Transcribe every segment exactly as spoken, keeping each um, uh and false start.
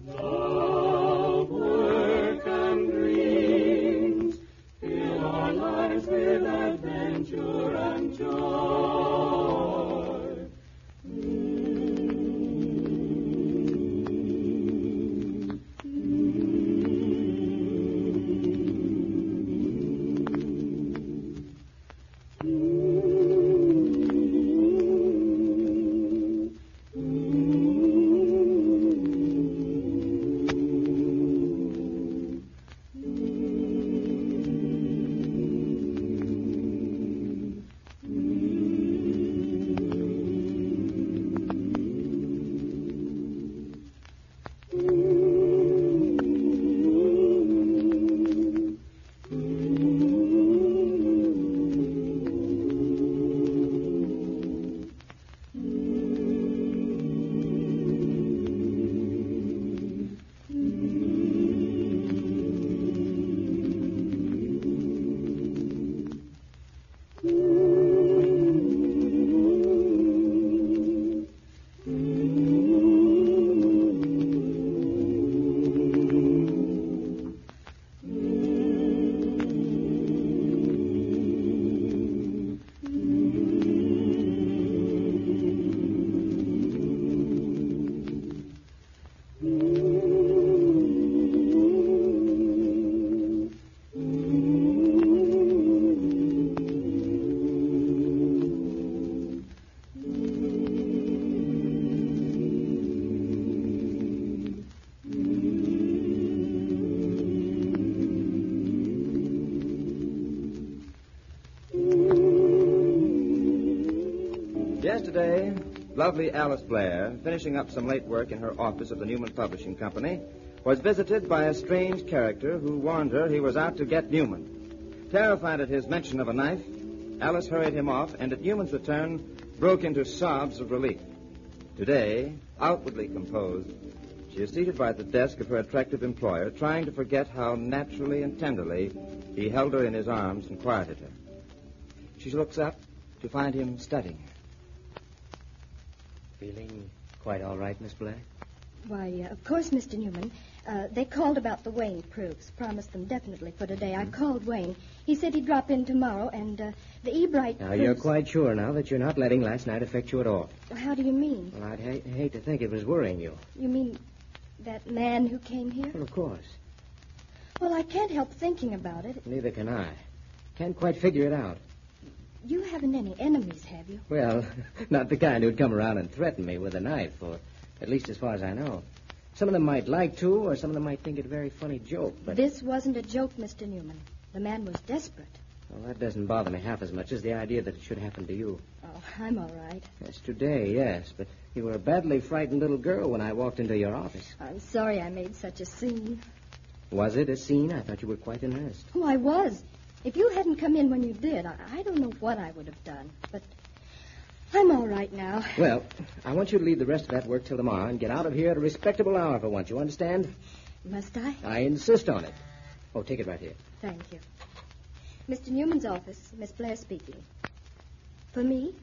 Love, work, and dreams fill our lives with adventure and joy. Yesterday, lovely Alice Blair, finishing up some late work in her office of the Newman Publishing Company, was visited by a strange character who warned her he was out to get Newman. Terrified at his mention of a knife, Alice hurried him off, and at Newman's return, broke into sobs of relief. Today, outwardly composed, she is seated by the desk of her attractive employer, trying to forget how naturally and tenderly he held her in his arms and quieted her. She looks up to find him studying her. Feeling quite all right, Miss Blair? Why, uh, of course, Mister Newman. Uh, they called about the Wayne proofs. Promised them definitely for today. Mm-hmm. I called Wayne. He said he'd drop in tomorrow, and uh, the Ebright Now, proofs... you're quite sure now that you're not letting last night affect you at all? How do you mean? Well, I'd ha- hate to think it was worrying you. You mean that man who came here? Well, of course. Well, I can't help thinking about it. Neither can I. Can't quite figure it out. You haven't any enemies, have you? Well, not the kind who'd come around and threaten me with a knife, or at least as far as I know. Some of them might like to, or some of them might think it a very funny joke, but... This wasn't a joke, Mister Newman. The man was desperate. Well, that doesn't bother me half as much as the idea that it should happen to you. Oh, I'm all right. Yes, today, yes, but you were a badly frightened little girl when I walked into your office. I'm sorry I made such a scene. Was it a scene? I thought you were quite in earnest. Oh, I was. If you hadn't come in when you did, I, I don't know what I would have done. But I'm all right now. Well, I want you to leave the rest of that work till tomorrow and get out of here at a respectable hour for once. You understand? Must I? I insist on it. Oh, take it right here. Thank you. Mister Newman's office, Miss Blair speaking. For me?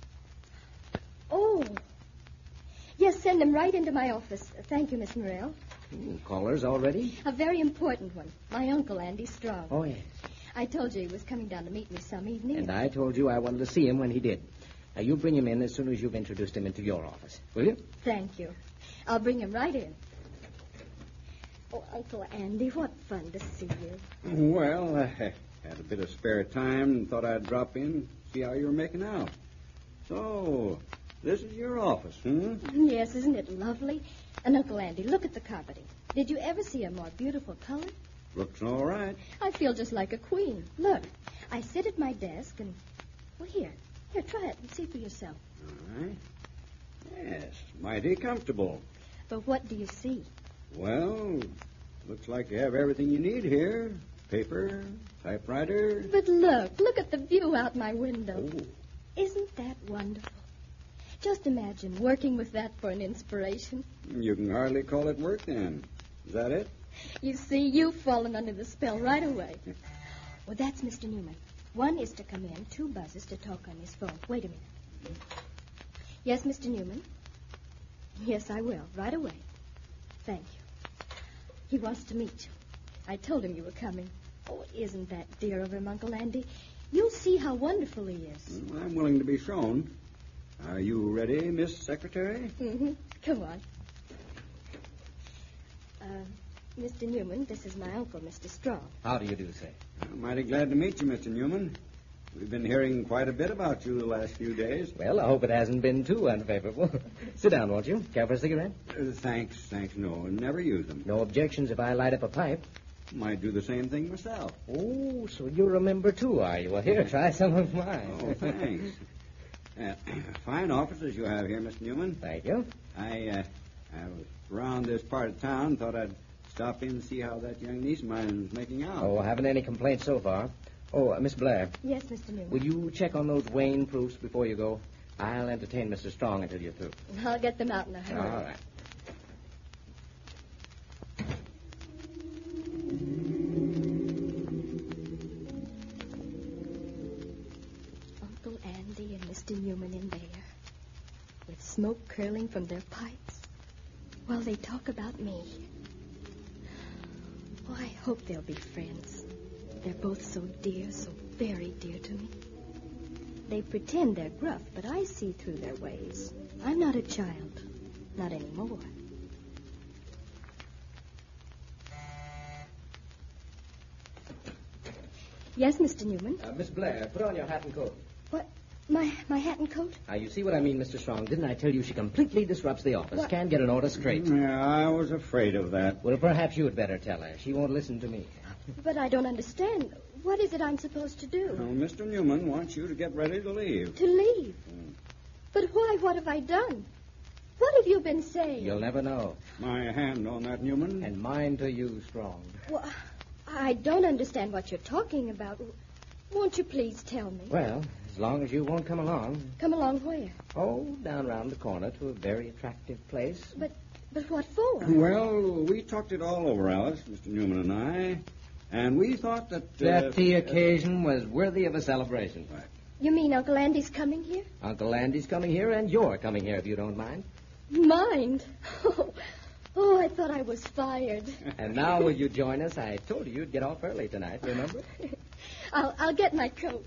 Oh. Yes, send him right into my office. Thank you, Miss Morrell. Ooh, callers already? A very important one. My uncle, Andy Strong. Oh, yes. I told you he was coming down to meet me some evening. And I told you I wanted to see him when he did. Now, you bring him in as soon as you've introduced him into your office. Will you? Thank you. I'll bring him right in. Oh, Uncle Andy, what fun to see you. Well, I had a bit of spare time and thought I'd drop in, see how you were making out. So, this is your office, hmm? Yes, isn't it lovely? And Uncle Andy, look at the carpeting. Did you ever see a more beautiful color? Looks all right. I feel just like a queen. Look, I sit at my desk and... Well, here. Here, try it and see for yourself. All right. Yes, mighty comfortable. But what do you see? Well, looks like you have everything you need here. Paper, typewriter. But look, look at the view out my window. Oh. Isn't that wonderful? Just imagine working with that for an inspiration. You can hardly call it work then. Is that it? You see, you've fallen under the spell right away. Well, that's Mister Newman. One is to come in, two buzzes to talk on his phone. Wait a minute. Yes, Mister Newman? Yes, I will. Right away. Thank you. He wants to meet you. I told him you were coming. Oh, isn't that dear of him, Uncle Andy? You'll see how wonderful he is. Well, I'm willing to be shown. Are you ready, Miss Secretary? Mm-hmm. Come on. Uh, Mister Newman, this is my uncle, Mister Strong. How do you do, sir? I'm mighty glad to meet you, Mister Newman. We've been hearing quite a bit about you the last few days. Well, I hope it hasn't been too unfavorable. Sit down, won't you? Care for a cigarette? Uh, thanks, thanks, no. Never use them. No objections if I light up a pipe. Might do the same thing myself. Oh, so you're a member, too, are you? Well, here, try some of mine. Oh, thanks. Uh, fine offices you have here, Mister Newman. Thank you. I, uh, I was around this part of town, thought I'd stop in and see how that young niece of mine is making out. Oh, haven't any complaints so far. Oh, uh, Miss Blair, Yes, Mister Newman. will you check on those Wayne proofs before you go? I'll entertain Mister Strong until you're through. I'll get them out in a hurry. All right. Uncle Andy and Mister Newman in there, with smoke curling from their pipes, while they talk about me. Oh, I hope they'll be friends. They're both so dear, so very dear to me. They pretend they're gruff, but I see through their ways. I'm not a child. Not anymore. Yes, Mister Newman. Uh, Miss Blair, put on your hat and coat. What? My my hat and coat? Now, you see what I mean, Mister Strong. Didn't I tell you she completely disrupts the office? What? Can't get an order straight. Yeah, I was afraid of that. Well, perhaps you had better tell her. She won't listen to me. But I don't understand. What is it I'm supposed to do? Well, Mister Newman wants you to get ready to leave. To leave. But why? What have I done? What have you been saying? You'll never know. My hand on that, Newman. And mine to you, Strong. Well, I don't understand what you're talking about. Won't you please tell me? Well, as long as you won't come along. Come along where? Oh, down around the corner to a very attractive place. But but what for? Well, we talked it all over, Alice, Mister Newman and I, and we thought that... Uh, That the occasion was worthy of a celebration. Right. You mean Uncle Andy's coming here? Uncle Andy's coming here, and you're coming here, if you don't mind. Mind? Oh, oh, I thought I was fired. And now, will you join us? I told you you'd get off early tonight, remember? I'll I'll get my coat.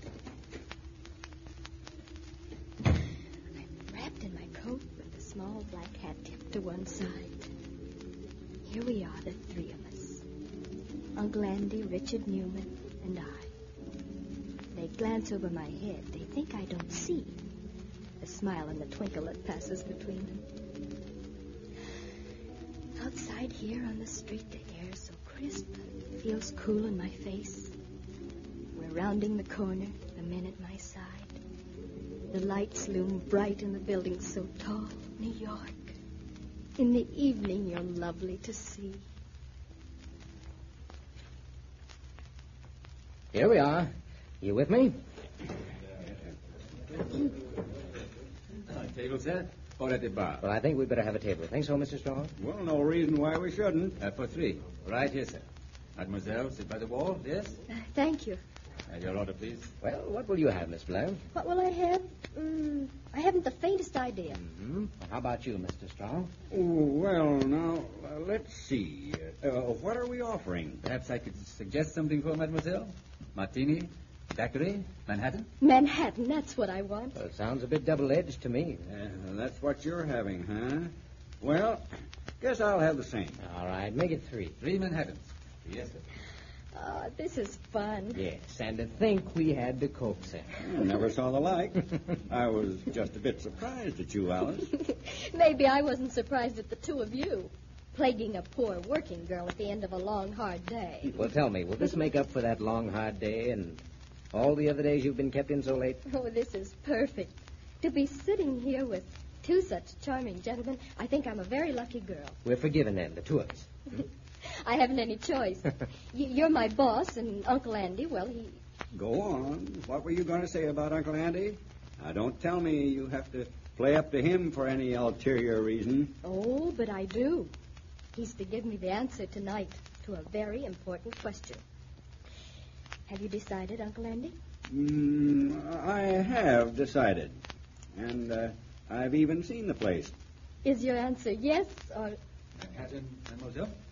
I'm wrapped in my coat with the small black hat tipped to one side. Here we are, the three of us. Uncle Andy, Richard Newman, and I. They glance over my head. They think I don't see the smile and the twinkle that passes between them. Outside here on the street, the air is so crisp, feels cool in my face. We're rounding the corner, the men at my side. The lights loom bright in the building so tall, New York. In the evening, you're lovely to see. Here we are. You with me? Table set? Or at the bar? Well, I think we'd better have a table. Think so, Mister Strong? Well, no reason why we shouldn't. Uh, for three. Right here, sir. Mademoiselle, sit by the wall, yes? Uh, thank you. Uh, your order, please. Well, what will you have, Miss Blair? What will I have? Mm, I haven't the faintest idea. Mm-hmm. Well, how about you, Mister Strong? Oh, well, now, uh, let's see. Uh, what are we offering? Perhaps I could suggest something for Mademoiselle? Martini? Daiquiri? Manhattan? Manhattan, that's what I want. Well, it sounds a bit double-edged to me. Uh, that's what you're having, huh? Well, guess I'll have the same. All right, make it three. Three Manhattans. Yes, sir. Oh, this is fun. Yes, and to think we had the coax in. I never saw the like. I was just a bit surprised at you, Alice. Maybe I wasn't surprised at the two of you, plaguing a poor working girl at the end of a long, hard day. Well, tell me, will this make up for that long, hard day and all the other days you've been kept in so late? Oh, this is perfect. To be sitting here with two such charming gentlemen, I think I'm a very lucky girl. We're forgiven then, the two of us. I haven't any choice. y- you're my boss, and Uncle Andy, well, he... Go on. What were you going to say about Uncle Andy? Now, don't tell me you have to play up to him for any ulterior reason. Oh, but I do. He's to give me the answer tonight to a very important question. Have you decided, Uncle Andy? Mm, I have decided. And uh, I've even seen the place. Is your answer yes or... Manhattan, Mademoiselle?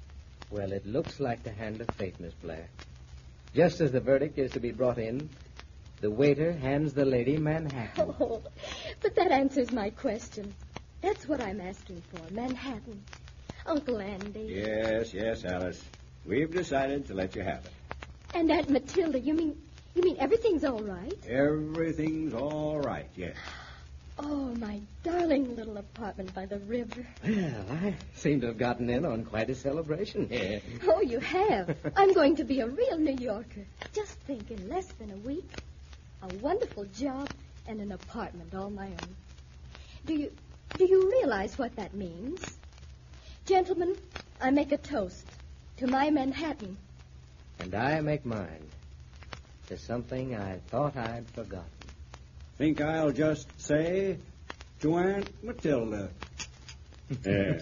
Well, it looks like the hand of fate, Miss Blair. Just as the verdict is to be brought in, the waiter hands the lady Manhattan. Oh, but that answers my question. That's what I'm asking for, Manhattan. Uncle Andy. Yes, yes, Alice. We've decided to let you have it. And Aunt Matilda, you mean you mean everything's all right? Everything's all right, yes. Oh, my darling little apartment by the river. Well, I seem to have gotten in on quite a celebration here. Oh, you have. I'm going to be a real New Yorker. Just think, in less than a week, a wonderful job and an apartment all my own. Do you do you realize what that means? Gentlemen, I make a toast to my Manhattan. And I make mine to something I thought I'd forgotten. Think I'll just say to Aunt Matilda. Yeah.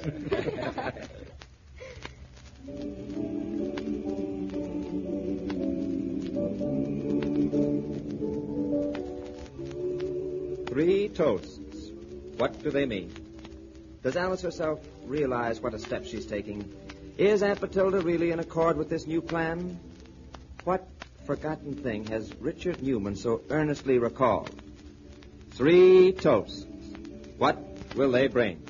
Three toasts. What do they mean? Does Alice herself realize what a step she's taking? Is Aunt Matilda really in accord with this new plan? What forgotten thing has Richard Newman so earnestly recalled? Three toasts. What will they bring?